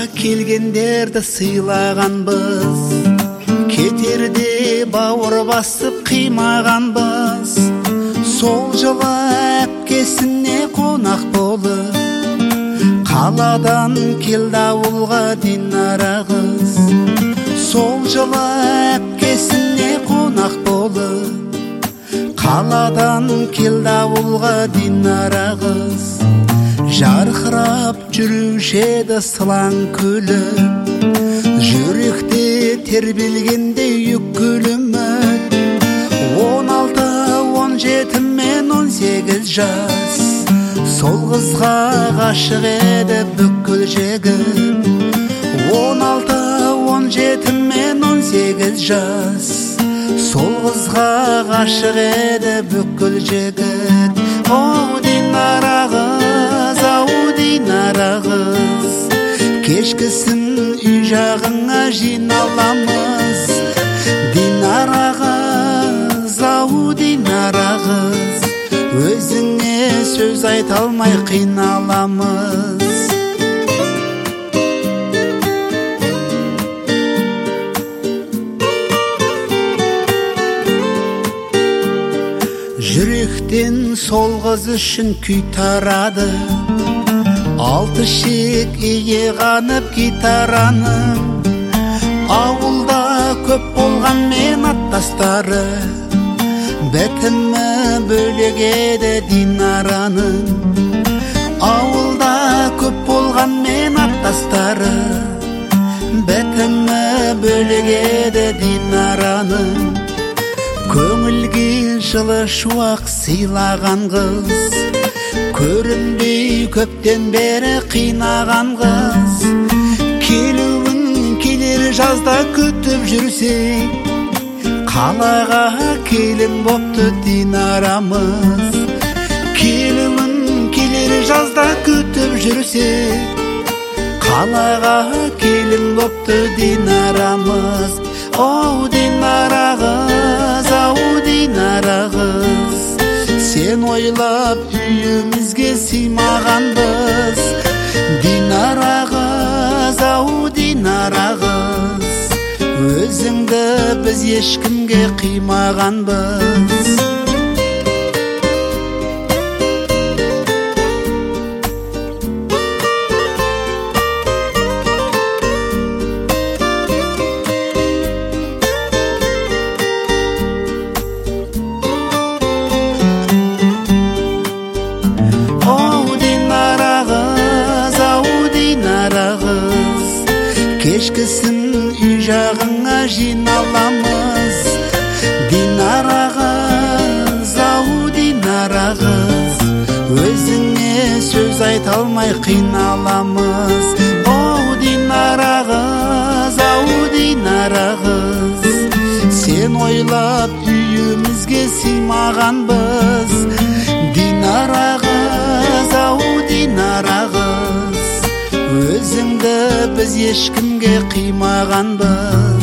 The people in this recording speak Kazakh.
келгендерді сыйлағанбыз, кетерде бауыр басып қимағанбыз. Сол жылы әпкесіне қонақ болып, қаладан келді ауылға Динара қыз. Сол жылы әпкесіне қонақ болып, қаладан келді ауылға Динара қыз. Жарқырап жүруші еді сылаң күліп, жүректе тербелгенде үкіліміт. 16, 17 мен 18 жас, сол қызға ғашық еді бүкіл жігіт. 16, 17 мен 18 жас, сол қызға ғашық еді бүкіл жігіт. О, Динара қыз, ау Динара қыз, кешкісін үй жағыңа жиналамыз. Динара қыз, ау Динара қыз, өзіңе сөз айта алмай қиналамыз. Жүректен сол қыз үшін күй тарады, 6 шек иге қанып гитараның. Ауылда көп болған мен аттастары, бітімі бөлек еді Динараның. Ауылда көп болған мен аттастары, бітімі бөлек еді Динараның. Көңілге жылы шуақ сыйлаған қыз, көрінбей көптен бері қинаған қыз. Келуін келер жазда күтіп жүрсек, қалаға келін бопты Динарамыз. Келуін келер жазда күтіп жүрсек, қалаға келін бопты Динарамыз. О, Динара қыз, ау Динара қыз, сен ойлап үйімізге сыймағанбыз. Динара қыз, ау Динара қыз, өзіңді біз ешкімге қимағанбыз. Кешкісін үй жағыңа жиналамыз. Динара қыз, ау Динара қыз, өзіңе сөз айта алмай қиналамыз. О, Динара қыз, ау Динара қыз, сен ойлап үйімізге сыймағанбыз. Динара қыз, ау Динара қыз, өзіңді біз ешкімге қимағанбыз.